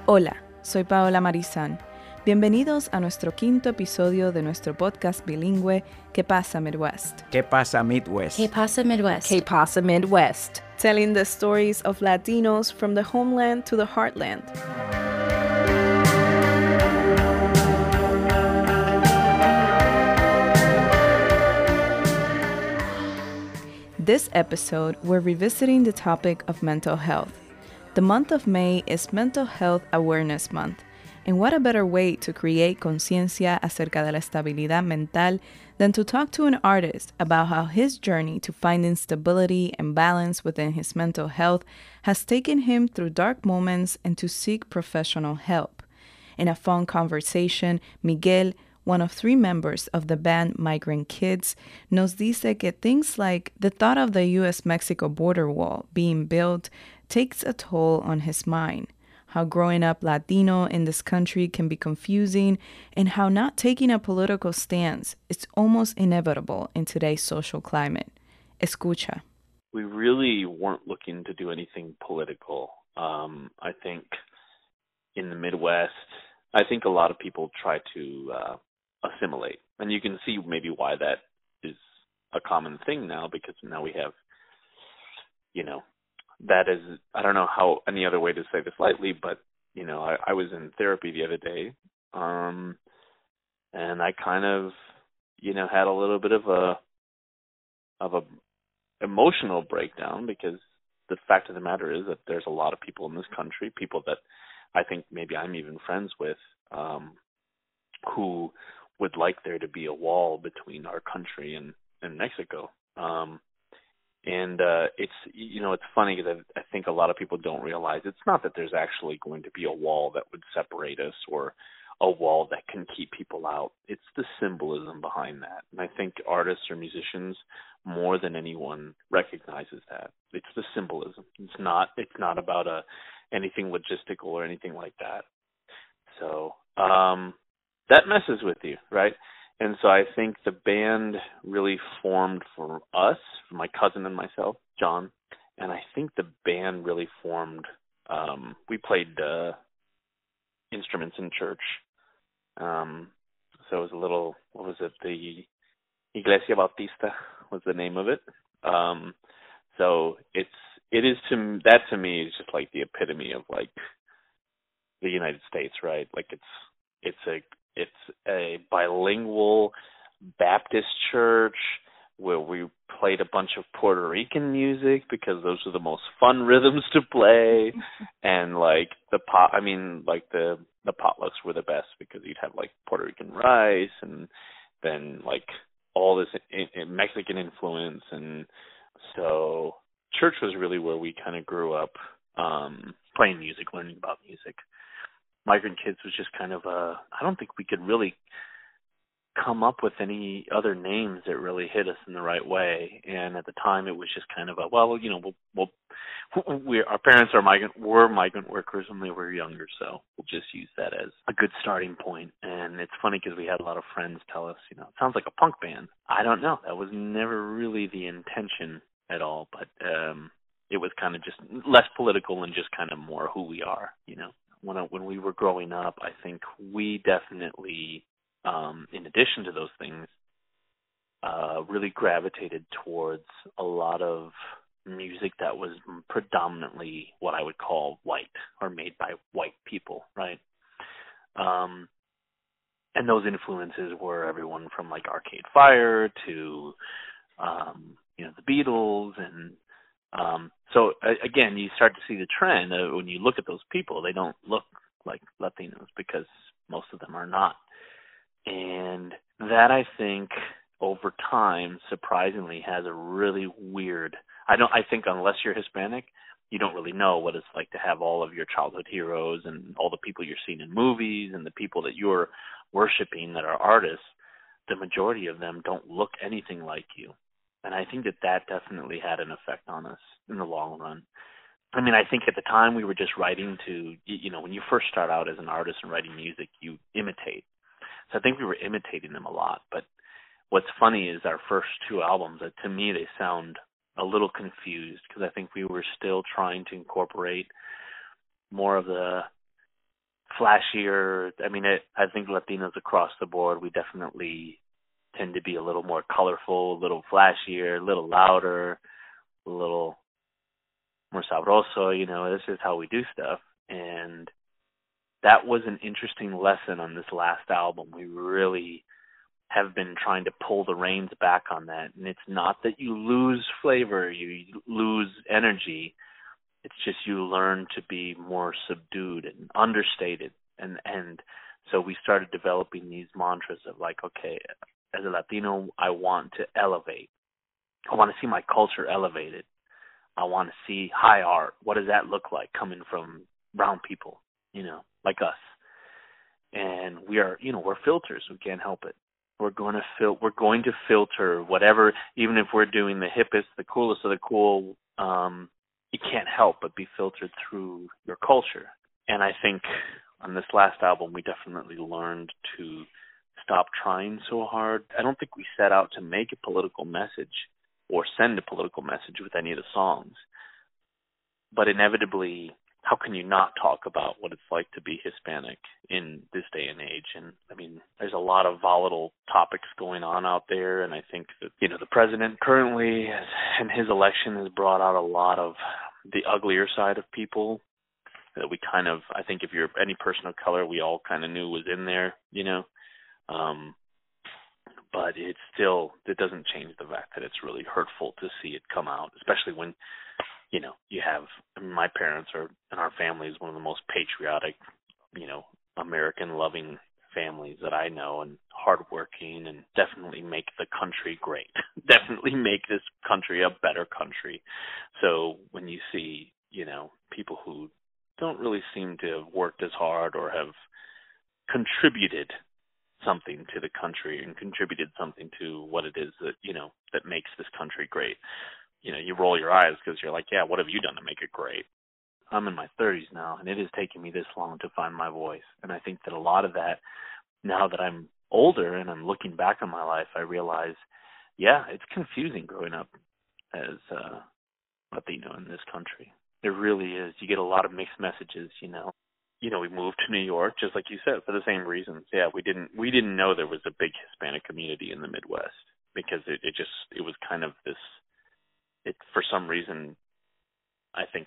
Hola, soy Paola Marizán. Bienvenidos a nuestro quinto episodio de nuestro podcast bilingüe ¿Qué pasa Midwest? ¿Qué pasa Midwest? ¿Qué pasa Midwest? ¿Qué pasa Midwest? Telling the stories of Latinos from the homeland to the heartland. This episode, we're revisiting the topic of mental health. The month of May is Mental Health Awareness Month, and what a better way to create conciencia acerca de la estabilidad mental than to talk to an artist about how his journey to finding stability and balance within his mental health has taken him through dark moments and to seek professional help. In a fun conversation, Miguel, one of 3 members of the band Migrant Kids, nos dice que things like the thought of the U.S.-Mexico border wall being built takes a toll on his mind, how growing up Latino in this country can be confusing, and how not taking a political stance is almost inevitable in today's social climate. Escucha. We really weren't looking to do anything political. I think in the Midwest, I think a lot of people try to assimilate. And you can see maybe why that is a common thing now, because now we have, that is, I don't know how any other way to say this lightly, but, I was in therapy the other day, and I kind of, had a little bit of a emotional breakdown, because the fact of the matter is that there's a lot of people in this country, people that I think maybe I'm even friends with, who would like there to be a wall between our country and Mexico. And it's, it's funny because I think a lot of people don't realize it's not that there's actually going to be a wall that would separate us or a wall that can keep people out. It's the symbolism behind that. And I think artists or musicians more than anyone recognizes that. It's the symbolism. It's not about anything logistical or anything like that. So that messes with you, right? And so I think the band really formed for us, for my cousin and myself, John. And I think the band really formed, we played instruments in church. So it was a little, what was it, the Iglesia Bautista was the name of it. So that to me is just like the epitome of like the United States, right? Like it's a bilingual Baptist church where we played a bunch of Puerto Rican music because those are the most fun rhythms to play, and like the potlucks were the best because you'd have like Puerto Rican rice and then like all this Mexican influence, and so church was really where we kind of grew up playing music, learning about music. Migrant Kids was just kind of I don't think we could really come up with any other names that really hit us in the right way. And at the time, it was just kind of our parents were migrant workers when they were younger, so we'll just use that as a good starting point. And it's funny because we had a lot of friends tell us, it sounds like a punk band. I don't know. That was never really the intention at all, but it was kind of just less political and just kind of more who we are, When we were growing up, I think we definitely, in addition to those things, really gravitated towards a lot of music that was predominantly what I would call white or made by white people, right? And those influences were everyone from like Arcade Fire to, the Beatles and so again, you start to see the trend when you look at those people. They don't look like Latinos because most of them are not. And that, I think, over time, surprisingly, has a really weird. I think unless you're Hispanic, you don't really know what it's like to have all of your childhood heroes and all the people you're seeing in movies and the people that you're worshiping that are artists. The majority of them don't look anything like you. And I think that definitely had an effect on us in the long run. I mean, I think at the time we were just writing to, when you first start out as an artist and writing music, you imitate. So I think we were imitating them a lot. But what's funny is our first 2 albums, to me, they sound a little confused because I think we were still trying to incorporate more of the flashier. I mean, I think Latinos across the board, we definitely tend to be a little more colorful, a little flashier, a little louder, a little more sabroso. This is how we do stuff. And that was an interesting lesson on this last album. We really have been trying to pull the reins back on that. And it's not that you lose flavor, you lose energy. It's just you learn to be more subdued and understated. And so we started developing these mantras of like, okay, as a Latino, I want to elevate. I want to see my culture elevated. I want to see high art. What does that look like coming from brown people, like us? And we're filters. We can't help it. We're going to filter whatever, even if we're doing the hippest, the coolest of the cool. You can't help but be filtered through your culture. And I think on this last album, we definitely learned to stop trying so hard. I don't think we set out to make a political message or send a political message with any of the songs. But inevitably, how can you not talk about what it's like to be Hispanic in this day and age? And I mean, there's a lot of volatile topics going on out there, and I think that, the president currently and his election has brought out a lot of the uglier side of people that we kind of, I think if you're any person of color, we all kind of knew was in there, but it doesn't change the fact that it's really hurtful to see it come out, especially when, you have, my parents and our family is one of the most patriotic, American loving families that I know, and hardworking, and definitely make the country great. Definitely make this country a better country. So when you see, people who don't really seem to have worked as hard or have contributed something to the country and contributed something to what it is that, that makes this country great, you roll your eyes because you're like, yeah, what have you done to make it great? I'm in my 30s now, and it has taken me this long to find my voice. And I think that a lot of that, now that I'm older and I'm looking back on my life, I realize, yeah, it's confusing growing up as Latino in this country. It really is. You get a lot of mixed messages, we moved to New York, just like you said, for the same reasons. Yeah, we didn't know there was a big Hispanic community in the Midwest because it was kind of this, for some reason, I think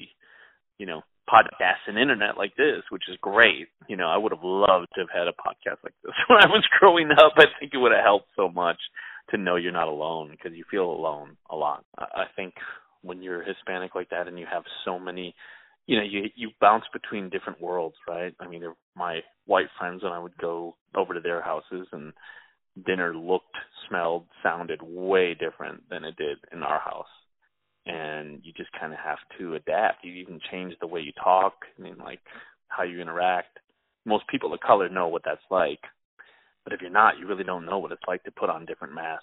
podcasts and internet like this, which is great. I would have loved to have had a podcast like this when I was growing up. I think it would have helped so much to know you're not alone, because you feel alone a lot. I think when you're Hispanic like that and you have so many, you bounce between different worlds, right? I mean, my white friends, and I would go over to their houses, and dinner looked, smelled, sounded way different than it did in our house. And you just kind of have to adapt. You even change the way you talk, like how you interact. Most people of color know what that's like. But if you're not, you really don't know what it's like to put on different masks.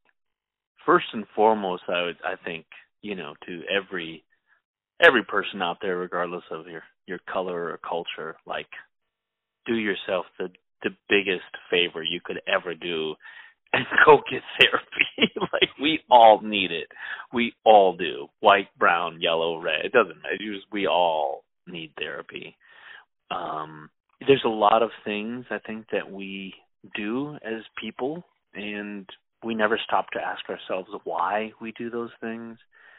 First and foremost, I think, to every person out there, regardless of your color or culture, like, do yourself the biggest favor you could ever do and go get therapy. Like, we all need it. We all do. White, brown, yellow, red. It doesn't matter. We all need therapy. There's a lot of things, I think, that we do as people, and we never stop to ask ourselves why we do those things.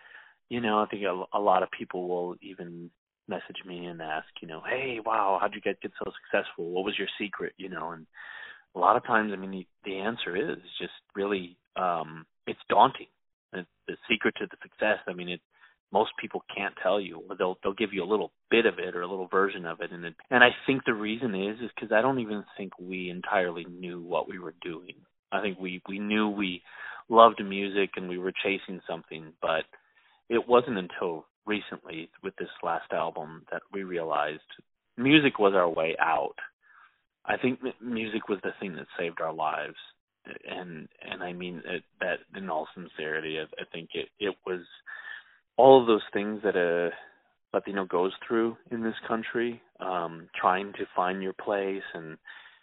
I think a lot of people will even message me and ask, hey, wow, how'd you get so successful? What was your secret? And a lot of times, the answer is just really, it's daunting. The secret to the success, most people can't tell you. They'll give you a little bit of it or a little version of it. And I think the reason is because I don't even think we entirely knew what we were doing. I think we knew we loved music and we were chasing something, but it wasn't until recently with this last album that we realized music was our way out. I think music was the thing that saved our lives, and I mean that in all sincerity. I think it was all of those things that a Latino goes through in this country, trying to find your place, and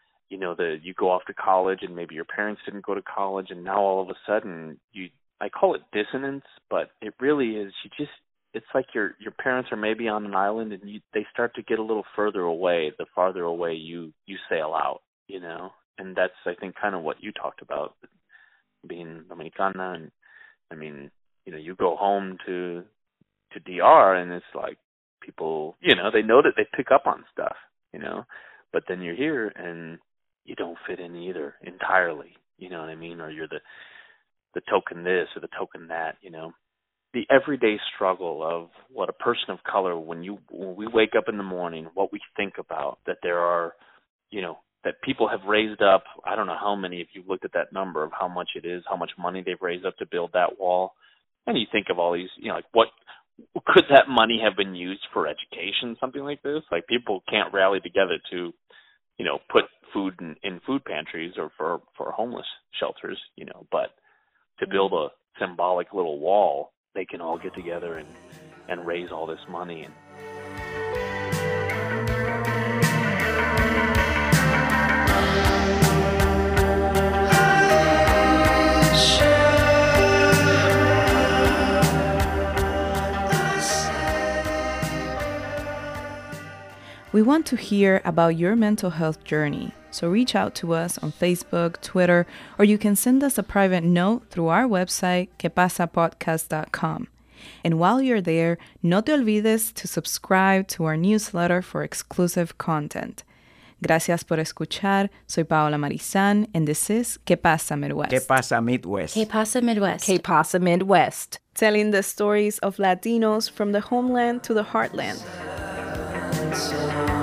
you go off to college, and maybe your parents didn't go to college, and now all of a sudden I call it dissonance, but it really is it's like your parents are maybe on an island, and they start to get a little further away the farther away you sail out, you know. And that's, I think, kind of what you talked about, being Dominicana. And I mean, you know, you go home to DR, and it's like people, you know that they pick up on stuff, you know, but then you're here and you don't fit in either entirely, you know what I mean? Or you're the token this or the token that, you know. The everyday struggle of what a person of color, when we wake up in the morning, what we think about, that there are, you know, that people have raised up, I don't know how many, if you looked at that number of how much it is, how much money they've raised up to build that wall. And you think of all these, you know, like what could that money have been used for education, something like this? Like people can't rally together to, you know, put food in food pantries or for homeless shelters, you know, but to build a symbolic little wall, they can all get together and raise all this money. And we want to hear about your mental health journey, so reach out to us on Facebook, Twitter, or you can send us a private note through our website, quepasapodcast.com. And while you're there, no te olvides to subscribe to our newsletter for exclusive content. Gracias por escuchar. Soy Paola Marizan, and this is Que Pasa Midwest. Que Pasa Midwest. Que Pasa Midwest. Que Pasa Midwest. Telling the stories of Latinos from the homeland to the heartland.